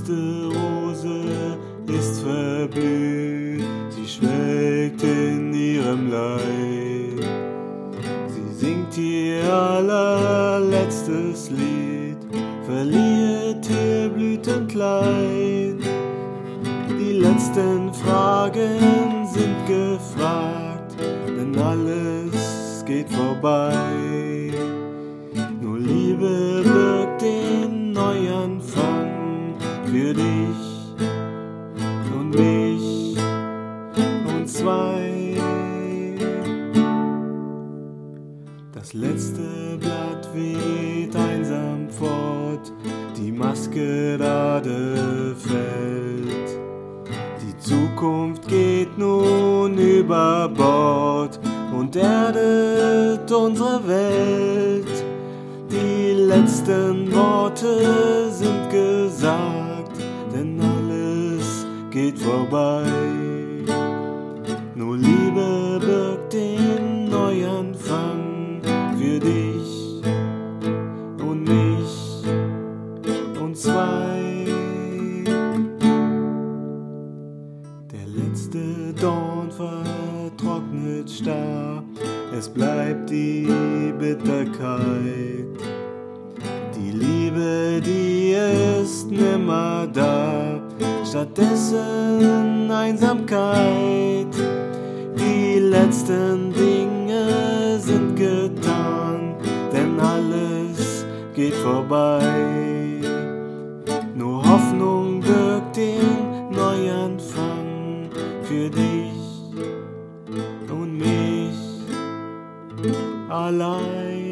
letzte Rose ist verblüht, sie schwelgt in ihrem Leib. Sie singt ihr allerletztes Lied, verliert ihr Blütenkleid. Die letzten Fragen sind gefragt, denn alles geht vorbei. Nur Liebe birgt den Neuanfang für dich und mich und zwei. Das letzte Blatt weht einsam fort, die Maskerade fällt. Die Zukunft geht nun über Bord und erdet unsere Welt. Die letzten Worte sind gesagt, denn alles geht vorbei. Nur Liebe birgt den Neuanfang für dich und mich und zwei. Der letzte Dorn vertrocknet starr, es bleibt die Bitterkeit. Die Liebe, die ist nimmer da, stattdessen Einsamkeit. Die letzten Dinge sind getan, denn alles geht vorbei. Nur Hoffnung birgt den Neuanfang für dich und mich allein.